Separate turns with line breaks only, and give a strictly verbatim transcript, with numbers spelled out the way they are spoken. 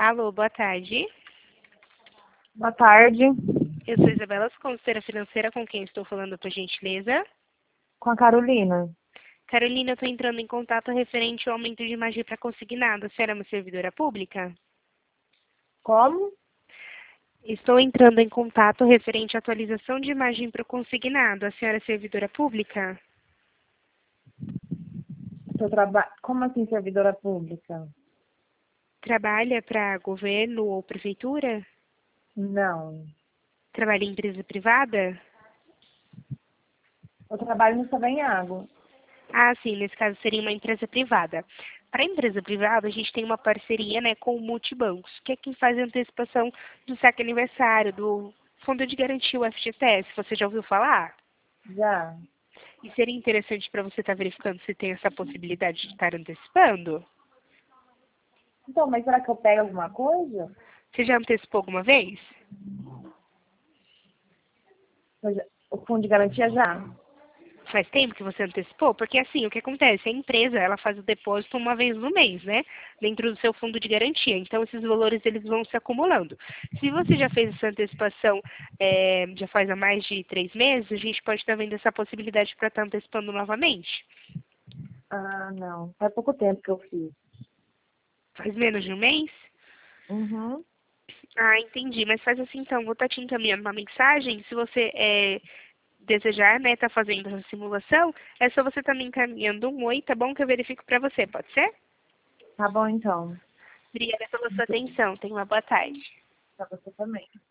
Alô, boa tarde.
Boa tarde.
Eu sou Isabela, sou consultora financeira, com quem estou falando, por gentileza.
Com a Carolina.
Carolina, eu estou entrando em contato referente ao aumento de imagem para consignado. A senhora é uma servidora pública?
Como?
Estou entrando em contato referente à atualização de imagem para o consignado. A senhora é servidora pública?
Seu traba... Como assim, servidora pública?
Trabalha para governo ou prefeitura?
Não.
Trabalha em empresa privada?
Eu trabalho no Savanhago.
Ah, sim, nesse caso seria uma empresa privada. Para a empresa privada, a gente tem uma parceria, né, com o Multibancos, que é quem faz a antecipação do saque aniversário, do Fundo de Garantia, o F G T S. Você já ouviu falar?
Já.
E seria interessante para você estar verificando se tem essa possibilidade de estar antecipando?
Então, mas será que eu pego alguma coisa?
Você já antecipou alguma vez?
Eu já- O fundo de garantia já.
Faz tempo que você antecipou? Porque assim, o que acontece? A empresa, ela faz o depósito uma vez no mês, né? Dentro do seu fundo de garantia. Então, esses valores, eles vão se acumulando. Se você já fez essa antecipação, é, já faz há mais de três meses, a gente pode estar vendo essa possibilidade para estar antecipando novamente.
Ah, não. Faz pouco tempo que eu fiz.
Faz menos de um mês?
Uhum.
Ah, entendi. Mas faz assim, então, vou estar te encaminhando uma mensagem. Se você é, desejar, né, tá fazendo essa simulação, é só você estar me encaminhando um oi, tá bom? Que eu verifico para você, pode ser?
Tá bom, então.
Obrigada pela sua atenção. Tenha uma boa tarde.
Pra você também.